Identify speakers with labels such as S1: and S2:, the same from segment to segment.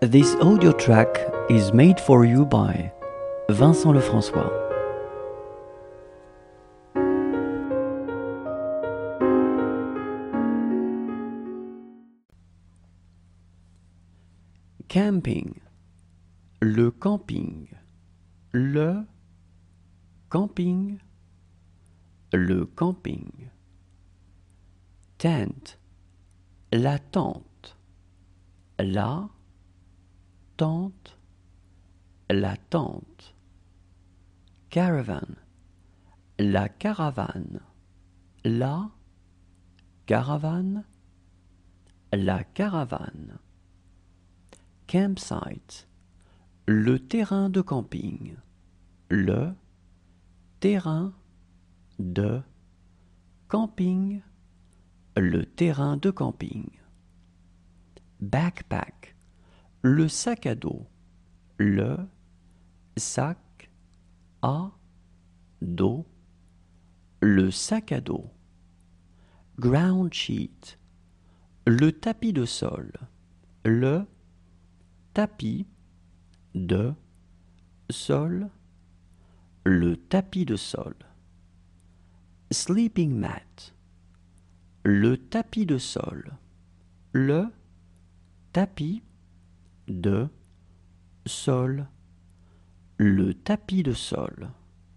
S1: This audio track is made for you by Vincent Lefrançois. Camping. Le camping. Le camping. Le camping. Tent. La tente. La tente. La tente. Caravan. La caravane. La caravane. La caravane. Campsite. Le terrain de camping. Le terrain de camping. Le terrain de camping. Backpack. Le sac à dos. Le sac à dos. Le sac à dos. Ground sheet. Le tapis de sol. Le tapis de sol. Le tapis de sol. Sleeping mat. Le tapis de sol. Le tapis de sol. Le tapis de sol.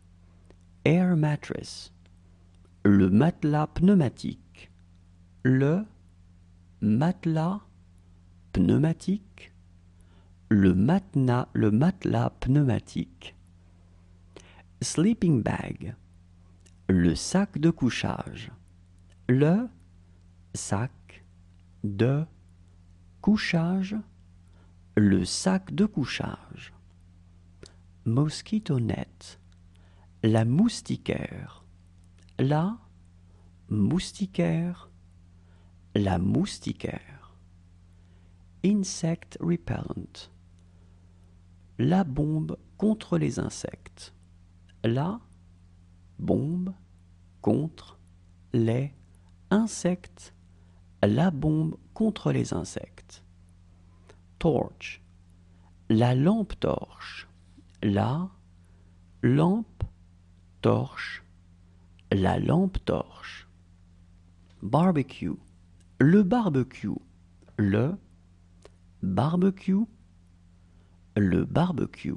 S1: Air mattress. Le matelas pneumatique. Le matelas pneumatique. Le matelas pneumatique. Sleeping bag. Le sac de couchage. Le sac de couchage. Le sac de couchage. Mosquito net. La moustiquaire. La moustiquaire. La moustiquaire. Insect repellent. La bombe contre les insectes. La bombe contre les insectes. La bombe contre les insectes. Torch. La lampe torche. La lampe torche. La lampe torche. Barbecue. Le barbecue. Le barbecue. Le barbecue.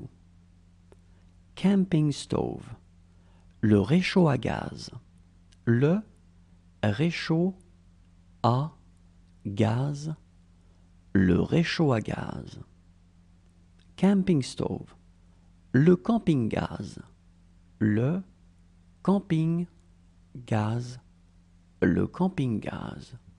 S1: Camping stove. Le réchaud à gaz. Le réchaud à gaz. Le réchaud à gaz. Camping stove. Le camping gaz. Le camping gaz. Le camping gaz.